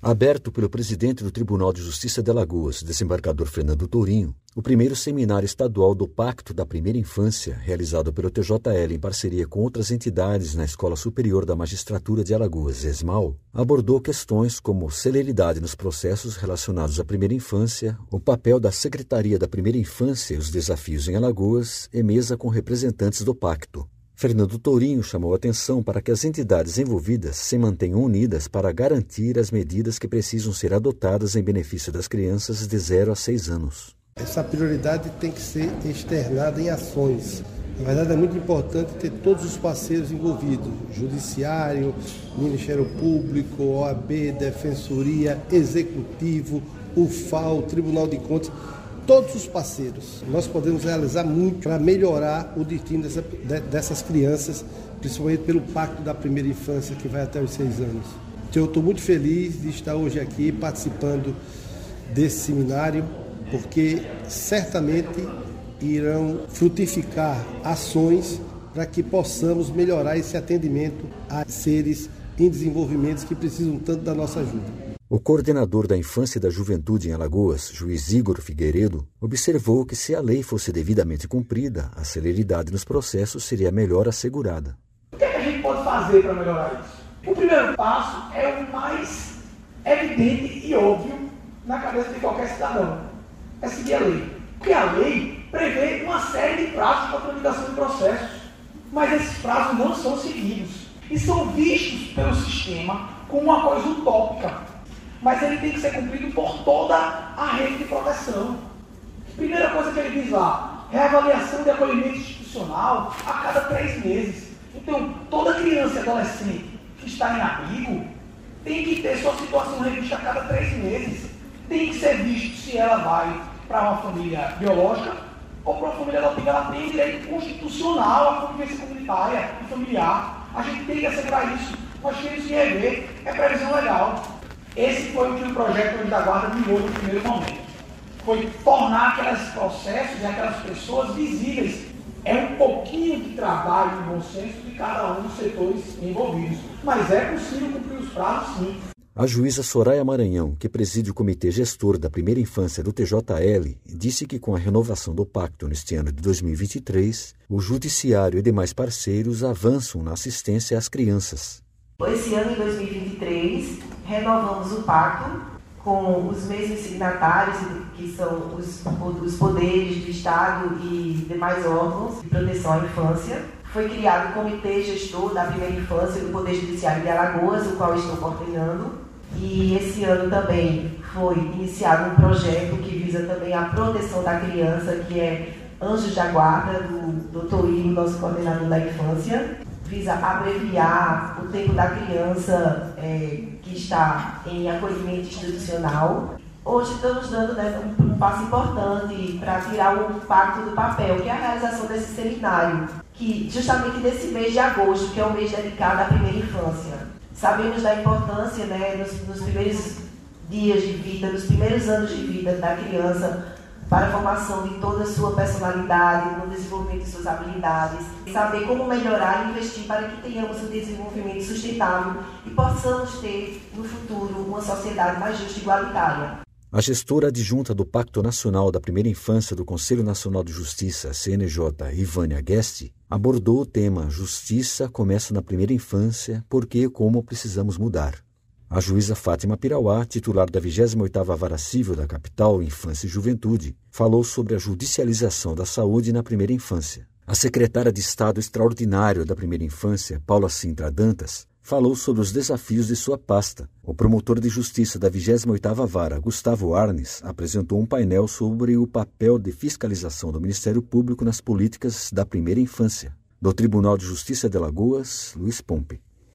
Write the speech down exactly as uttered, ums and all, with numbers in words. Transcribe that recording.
Aberto pelo presidente do Tribunal de Justiça de Alagoas, desembargador Fernando Tourinho, o primeiro seminário estadual do Pacto da Primeira Infância, realizado pelo T J L em parceria com outras entidades na Escola Superior da Magistratura de Alagoas, ESMAL, abordou questões como celeridade nos processos relacionados à primeira infância, o papel da Secretaria da Primeira Infância e os desafios em Alagoas e mesa com representantes do Pacto. Fernando Tourinho chamou a atenção para que as entidades envolvidas se mantenham unidas para garantir as medidas que precisam ser adotadas em benefício das crianças de zero a seis anos. Essa prioridade tem que ser externada em ações. Na verdade, é muito importante ter todos os parceiros envolvidos, Judiciário, Ministério Público, O A B, Defensoria, Executivo, U F A O, Tribunal de Contas, todos os parceiros. Nós podemos realizar muito para melhorar o destino dessa, dessas crianças, principalmente pelo Pacto da Primeira Infância, que vai até os seis anos. Então, eu estou muito feliz de estar hoje aqui participando desse seminário, porque certamente irão frutificar ações para que possamos melhorar esse atendimento a seres em desenvolvimento que precisam tanto da nossa ajuda. O coordenador da Infância e da Juventude em Alagoas, juiz Igor Figueiredo, observou que se a lei fosse devidamente cumprida, a celeridade nos processos seria melhor assegurada. O que, é que a gente pode fazer para melhorar isso? O primeiro passo é o mais evidente e óbvio na cabeça de qualquer cidadão. É seguir a lei. Porque a lei prevê uma série de prazos para a tramitação de processos, mas esses prazos não são seguidos e são vistos pelo sistema como uma coisa utópica. Mas ele tem que ser cumprido por toda a rede de proteção. Primeira coisa que ele diz lá, reavaliação de acolhimento institucional a cada três meses. Então, toda criança e adolescente que está em abrigo tem que ter sua situação revista a cada três meses. Tem que ser visto se ela vai para uma família biológica ou para uma família adotiva. Ela tem direito constitucional à convivência comunitária e familiar. A gente tem que assegurar isso. Nós temos que rever, é previsão legal. Esse foi o que o projeto Anjo da Guarda mirou no primeiro momento. Foi tornar aqueles processos e aquelas pessoas visíveis. É um pouquinho de trabalho e bom senso de cada um dos setores envolvidos. Mas é possível cumprir os prazos, sim. A juíza Soraya Maranhão, que preside o Comitê Gestor da Primeira Infância do T J L, disse que com a renovação do pacto neste ano de dois mil e vinte e três, o Judiciário e demais parceiros avançam na assistência às crianças. Esse ano, em dois mil e vinte e três, renovamos o pacto com os mesmos signatários, que são os, os poderes do Estado e demais órgãos de proteção à infância. Foi criado o Comitê Gestor da Primeira Infância do Poder Judiciário de Alagoas, o qual estou coordenando. E esse ano também foi iniciado um projeto que visa também a proteção da criança, que é Anjos da Guarda, do doutor Igor, nosso coordenador da infância. Visa abreviar o tempo da criança é, que está em acolhimento institucional. Hoje estamos dando né, um, um passo importante para tirar o pacto do papel, que é a realização desse seminário, que justamente nesse mês de agosto, que é o mês dedicado à primeira infância. Sabemos da importância né, nos, nos primeiros dias de vida, nos primeiros anos de vida da criança, para a formação de toda a sua personalidade, no desenvolvimento de suas habilidades, saber como melhorar e investir para que tenhamos um desenvolvimento sustentável e possamos ter, no futuro, uma sociedade mais justa e igualitária. A gestora adjunta do Pacto Nacional da Primeira Infância do Conselho Nacional de Justiça, C N J, Ivânia Guest, abordou o tema Justiça começa na primeira infância, porque e como precisamos mudar. A juíza Fátima Pirauá, titular da vigésima oitava Vara Civil da Capital, Infância e Juventude, falou sobre a judicialização da saúde na primeira infância. A secretária de Estado Extraordinário da Primeira Infância, Paula Sintra Dantas, falou sobre os desafios de sua pasta. O promotor de justiça da vigésima oitava Vara, Gustavo Arnes, apresentou um painel sobre o papel de fiscalização do Ministério Público nas políticas da primeira infância. Do Tribunal de Justiça de Alagoas, Luiz Pompe.